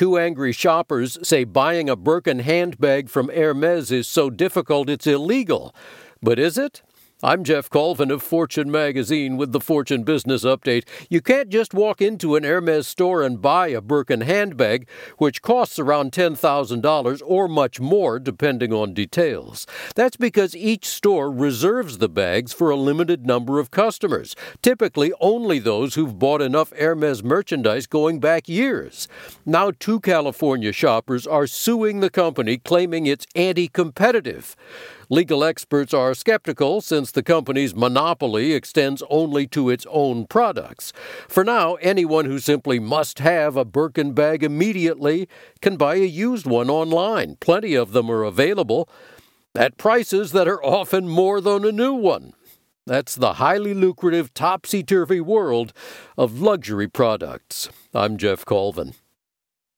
Two angry shoppers say buying a Birkin handbag from Hermes is so difficult it's illegal. But is it? I'm Jeff Colvin of Fortune Magazine with the Fortune Business Update. You can't just walk into an Hermes store and buy a Birkin handbag, which costs around $10,000 or much more depending on details. That's because each store reserves the bags for a limited number of customers, typically only those who've bought enough Hermes merchandise going back years. Now, two California shoppers are suing the company, claiming it's anti-competitive. Legal experts are skeptical since the company's monopoly extends only to its own products. For now, anyone who simply must have a Birkin bag immediately can buy a used one online. Plenty of them are available at prices that are often more than a new one. That's the highly lucrative, topsy-turvy world of luxury products. I'm Jeff Colvin.